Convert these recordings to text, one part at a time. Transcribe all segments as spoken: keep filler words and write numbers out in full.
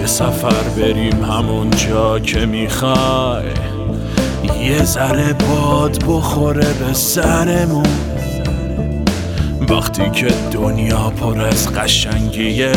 یه سفر بریم همون جا که میخوای، یه ذره باد بخوره به سرمون، وقتی که دنیا پر از قشنگیه،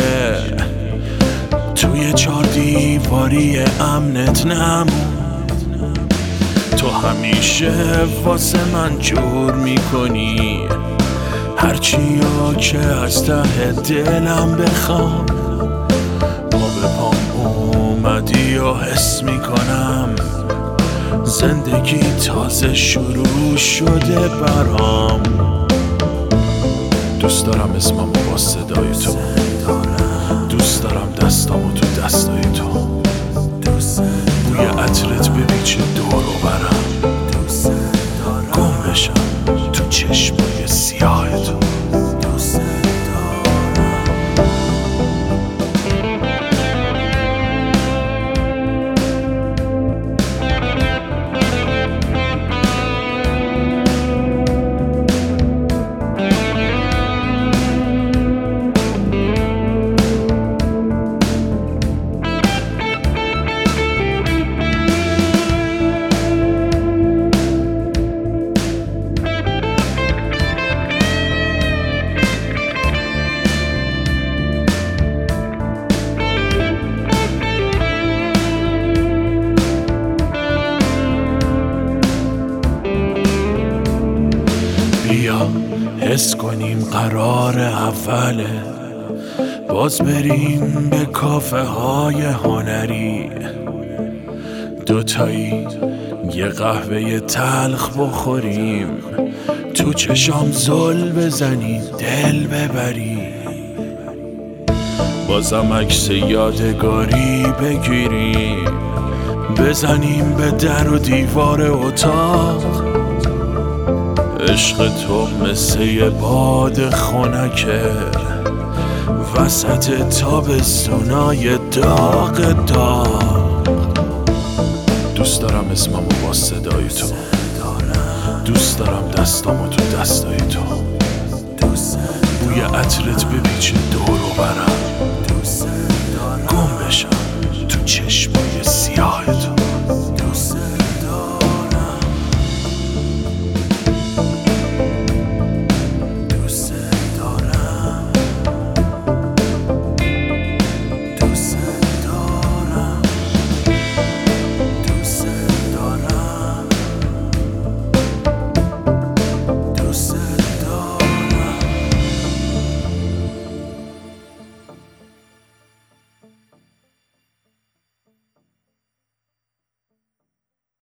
توی چار دیواری امنت نمون. تو همیشه واسه من جور میکنی هرچی ها که از ته دلم بخوام. ما به پام اومدی و حس میکنم زندگی تازه شروع شده برام. دوست دارم اسمم با صدای تو، دوست دارم دستامو تو دستای تو، بوی عطرت بپیچه دور و برم، گم بشم تو چشمای سیاه تو. بیا حس کنیم قرار اوله، باز بریم به کافه های هنری، دوتایی یه قهوه تلخ بخوریم، تو چشام زل بزنی دل ببری، بازم عکس یادگاری بگیریم، بزنیم به در و دیوار اتاق. عشق تو مثل یه باد خنکه وسط تابستونای داغ داغ. دوست دارم اسممو با صدای تو، دوست دارم دستامو تو دستای تو، بوی عطرت بپیچه دور و برم،